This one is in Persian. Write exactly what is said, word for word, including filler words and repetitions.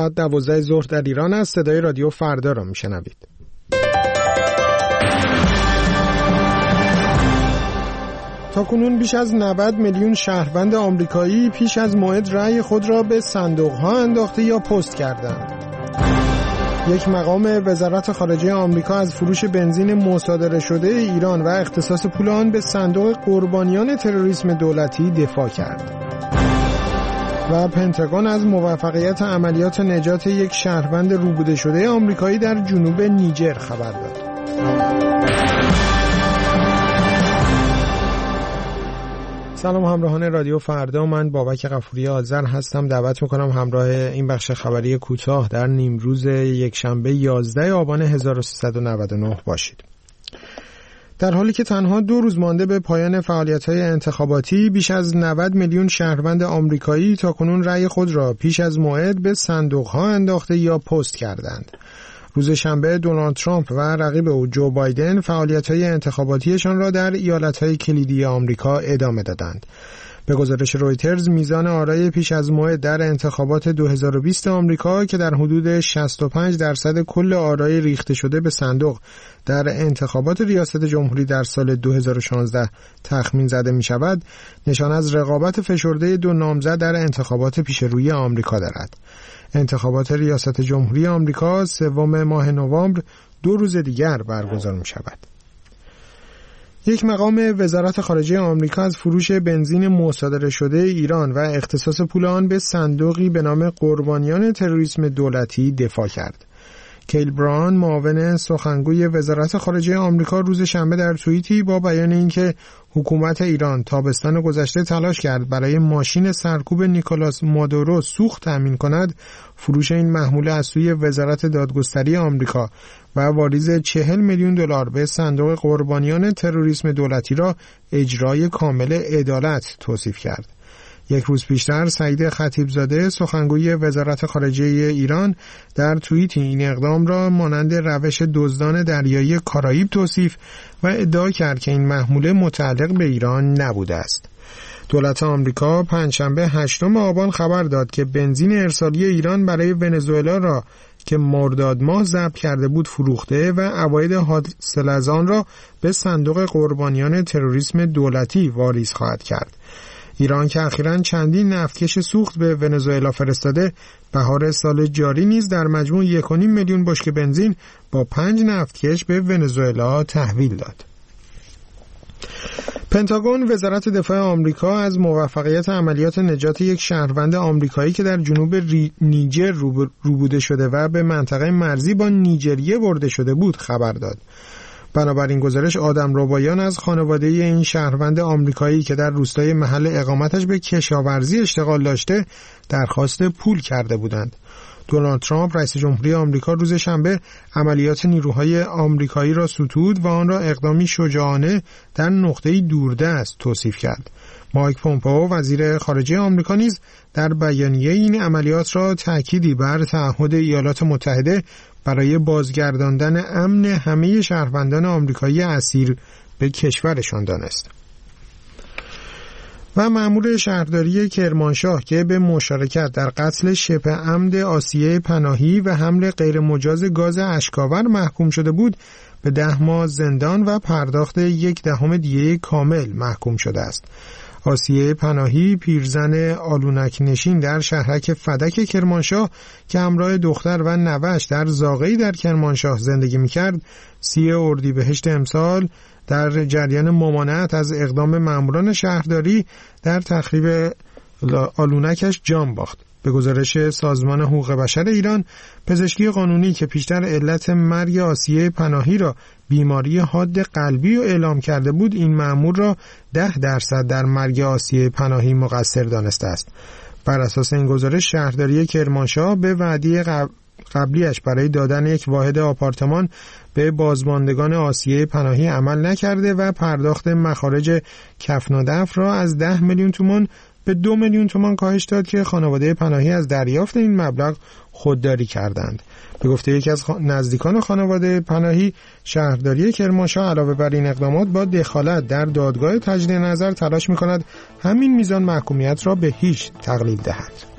ساعت دوازده ظهر در ایران است. صدای رادیو فردا را میشنوید. تاکنون بیش از نود میلیون شهروند آمریکایی پیش از موعد رأی خود را به صندوق‌ها انداخته یا پست کردند. یک مقام وزارت خارجه آمریکا از فروش بنزین مصادره شده ایران و اختصاص پول آن به صندوق قربانیان تروریسم دولتی دفاع کرد. و پنتاگون از موفقیت عملیات نجات یک شهروند روبوده شده آمریکایی در جنوب نیجر خبر داد. سلام همراهان رادیو فردا، من بابک غفوری آذر هستم. دعوت میکنم همراه این بخش خبری کوتاه در نیمروز یکشنبه یازده آبان هزار و سیصد و نود و نه باشید. در حالی که تنها دو روز مانده به پایان فعالیت‌های انتخاباتی، بیش از نود میلیون شهروند آمریکایی تاکنون رأی خود را پیش از موعد به صندوق‌ها انداخته یا پست کردند. روز شنبه دونالد ترامپ و رقیب او جو بایدن فعالیت‌های انتخاباتیشان را در ایالت‌های کلیدی آمریکا ادامه دادند. به گزارش رویترز، میزان آرای پیش از موعد در انتخابات دو هزار و بیست آمریکا که در حدود شصت و پنج درصد کل آرای ریخته شده به صندوق در انتخابات ریاست جمهوری در سال دو هزار و شانزده تخمین زده می شود، نشان از رقابت فشرده دو نامزد در انتخابات پیش روی آمریکا دارد. انتخابات ریاست جمهوری آمریکا سوم ماه نوامبر دو روز دیگر برگزار می شود. یک مقام وزارت خارجه آمریکا از فروش بنزین مصادره شده ایران و اختصاص پول آن به صندوقی به نام قربانیان تروریسم دولتی دفاع کرد. کیل بران، معاون سخنگوی وزارت خارجه آمریکا، روز شنبه در توییتی با بیان اینکه حکومت ایران تابستان گذشته تلاش کرد برای ماشین سرکوب نیکولاس مادورو سوخت تامین کند، فروش این محموله از سوی وزارت دادگستری آمریکا و واریز چهل میلیون دلار به صندوق قربانیان تروریسم دولتی را اجرای کامل عدالت توصیف کرد. یک روز پیشتر سعید خطیبزاده، سخنگوی وزارت خارجه ایران، در توییتی این اقدام را مانند روش دزدان دریایی کارائیب توصیف و ادعا کرد که این محموله متعلق به ایران نبوده است. دولت آمریکا پنجشنبه هشتم آبان خبر داد که بنزین ارسالی ایران برای ونزوئلا را که مرداد ماه ضبط کرده بود فروخته و عواید حاصل از آن را به صندوق قربانیان تروریسم دولتی واریز خواهد کرد. ایران که اخیراً چندین نفتکش سوخت به ونزوئلا فرستاده، بهار سال جاری نیز در مجموع یک و نیم میلیون بشکه بنزین با پنج نفتکش به ونزوئلا تحویل داد. پنتاگون، وزارت دفاع آمریکا، از موفقیت عملیات نجات یک شهروند آمریکایی که در جنوب نیجر روبوده شده و به منطقه مرزی با نیجریه برده شده بود خبر داد. بنابراین گزارش، آدمربایان از خانواده این شهروند آمریکایی که در روستای محل اقامتش به کشاورزی اشتغال داشته درخواست پول کرده بودند. دونالد ترامپ، رئیس جمهوری آمریکا، روز شنبه عملیات نیروهای آمریکایی را ستود و آن را اقدامی شجاعانه در نقطه‌ای دوردست توصیف کرد. مایک پومپئو، وزیر خارجه آمریکا، نیز در بیانیه این عملیات را تأکیدی بر تعهد ایالات متحده برای بازگرداندن امن همه شهروندان آمریکایی اسیر به کشورشان دانست. و مأمور شهرداری کرمانشاه که به مشارکت در قتل شبه عمد آسیه پناهی و حمل غیرمجاز گاز اشکاور محکوم شده بود، به ده ماه زندان و پرداخت یک دهم دیه کامل محکوم شده است. آسیه پناهی، پیرزن آلونک نشین در شهرک فدک کرمانشاه که همراه دختر و نوش در زاغه‌ای در کرمانشاه زندگی می‌کرد، سی اردیبهشت امسال در جریان ممانعت از اقدام ماموران شهرداری در تخریب آلونکش جان باخت. به گزارش سازمان حقوق بشر ایران، پزشکی قانونی که پیشتر علت مرگ آسیه پناهی را بیماری حاد قلبی رو اعلام کرده بود، این مأمور را ده درصد در مرگ آسیه پناهی مقصر دانسته است. بر اساس این گزارش، شهرداری کرمانشاه به وعده قبلیش برای دادن یک واحد آپارتمان به بازماندگان آسیه پناهی عمل نکرده و پرداخت مخارج کفن و دفن را از ده میلیون تومان به دو میلیون تومان کاهش داد که خانواده پناهی از دریافت این مبلغ خودداری کردند. به گفته یکی از نزدیکان خانواده پناهی، شهرداری کرمانشاه علاوه بر این اقدامات با دخالت در دادگاه تجدید نظر تلاش می‌کند همین میزان محکومیت را به هیچ تقلیل دهد.